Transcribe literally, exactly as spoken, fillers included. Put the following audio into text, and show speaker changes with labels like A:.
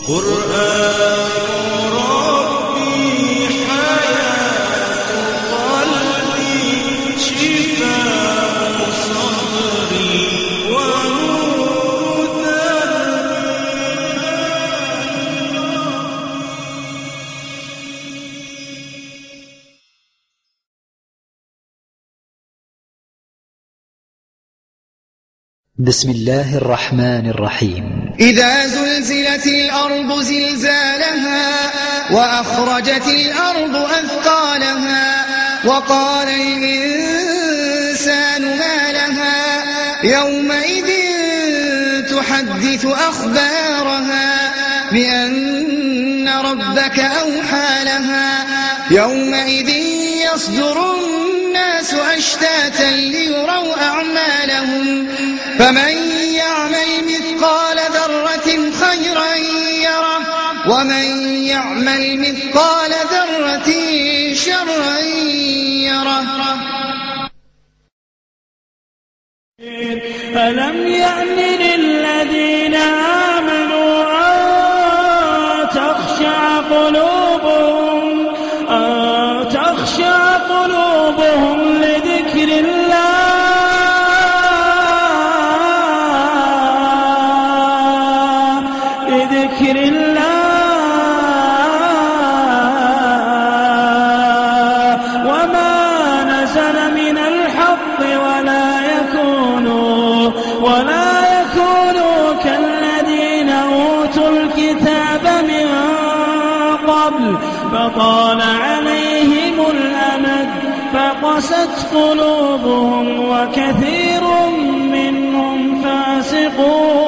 A: قرآن ربي حياة قلبي شفاء صدري ونور دربي.
B: بسم الله الرحمن الرحيم.
C: إذا زلزلت الأرض زلزالها وأخرجت الأرض أثقالها وقال الإنسان ما لها يومئذ تحدث أخبارها بأن ربك أوحى لها يومئذ يصدر الناس أشتاتا ليروا أعمالهم فمن يعمل مثقال ذرة خيرا يره ومن يعمل مثقال ذرة شرا يره.
D: ألم يأن للذين آمنوا أن تخشع قلوبهم أن تخشع قلوبهم لذكر الله لذكر الله وما نزل من الحق ولا يكونوا ولا يكونوا كالذين أوتوا الكتاب من قبل فطال عليهم الأمد فقست قلوبهم وكثير منهم فاسقون.